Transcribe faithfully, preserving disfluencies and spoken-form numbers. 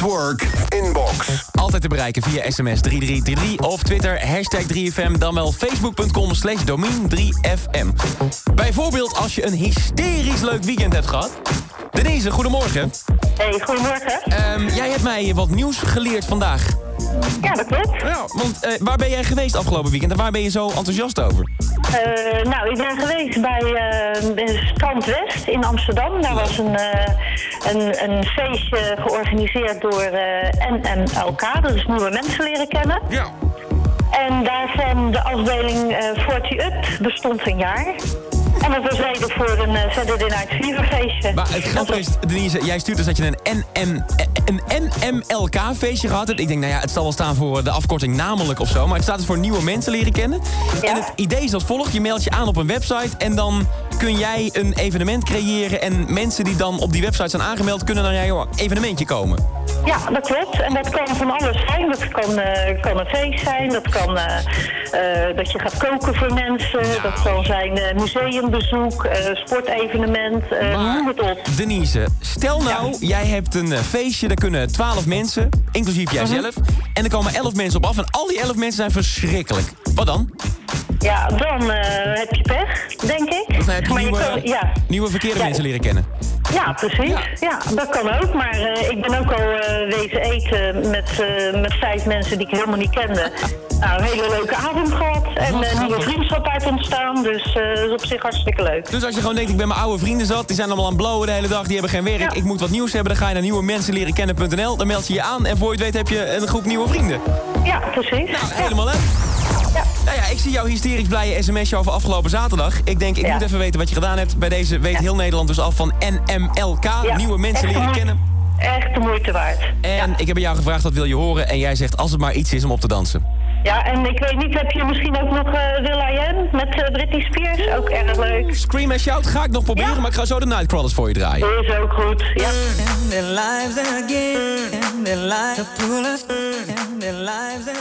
Network inbox. Altijd te bereiken via sms drie drie drie drie of Twitter hashtag drie F M, dan wel facebook.com slash domein 3FM. Bijvoorbeeld als je een hysterisch leuk weekend hebt gehad. Denise, goedemorgen. Hey, goedemorgen. Um, jij hebt mij wat nieuws geleerd vandaag. Ja, dat klopt. Ja, want uh, waar ben jij geweest afgelopen weekend en waar ben je zo enthousiast over? Uh, nou, ik ben geweest bij uh, Strand West in Amsterdam. Daar was een, uh, een, een feestje georganiseerd door uh, N M L K, dat is Nieuwe Mensen Leren Kennen. Ja. En daarvan de afdeling uh, veertig Up bestond een jaar. En dat was reden voor een uh, Saturday Night Fever feestje. Maar het grappige is, Denise, jij stuurt dus dat je een N M, een N M L K feestje gehad hebt. Ik denk, nou ja, het zal wel staan voor de afkorting namelijk of zo. Maar het staat dus voor nieuwe mensen leren kennen. Ja. En het idee is als volgt. Je meldt je aan op een website en dan kun jij een evenement creëren. En mensen die dan op die website zijn aangemeld, kunnen naar jouw evenementje komen. Ja, dat klopt. En dat kan van alles zijn. Dat kan, uh, kan een feest zijn. Dat kan uh, uh, dat je gaat koken voor mensen. Nou. Dat kan zijn uh, museumbezoek, uh, sportevenement, uh, maar, noem het op. Denise, stel nou, ja. jij hebt een uh, feestje, daar kunnen twaalf mensen, inclusief jijzelf. Uh-huh. En er komen elf mensen op af en al die elf mensen zijn verschrikkelijk. Wat dan? Ja, dan uh, heb je pech, denk ik. Dan heb je maar nieuwe, je kan, ja. nieuwe verkeerde ja. mensen leren kennen. Ja, precies. Ja, ja dat kan ook. Maar uh, ik ben ook al uh, wezen eten met, uh, met vijf mensen die ik helemaal niet kende. Nou, een hele leuke avond gehad. En een uh, nieuwe vriendschap uit ontstaan. Dus uh, dat is op zich hartstikke leuk. Dus als je gewoon denkt, ik ben mijn oude vrienden zat. Die zijn allemaal aan het blowen de hele dag. Die hebben geen werk. Ja. Ik moet wat nieuws hebben. Dan ga je naar nieuwe mensen leren kennen punt n l. Dan meld je je aan. En voor je het weet heb je een groep nieuwe vrienden. Ja, precies. Nou, helemaal leuk. Ja. Nou ja, ik zie jouw hysterisch blije sms'je over afgelopen zaterdag. Ik denk, ik ja. moet even weten wat je gedaan hebt. Bij deze weet ja. heel Nederland dus af van N M L K. Ja. Nieuwe mensen leren moeite, kennen. Echt de moeite waard. En ja. ik heb aan jou gevraagd, wat wil je horen? En jij zegt, als het maar iets is om op te dansen. Ja, en ik weet niet, heb je misschien ook nog uh, Will.i.am met uh, Britney Spears? Ook erg leuk. Scream and Shout ga ik nog proberen, ja. maar ik ga zo de Nightcrawlers voor je draaien. Dat is ook goed, ja. Their lives again, their lives pull us, their lives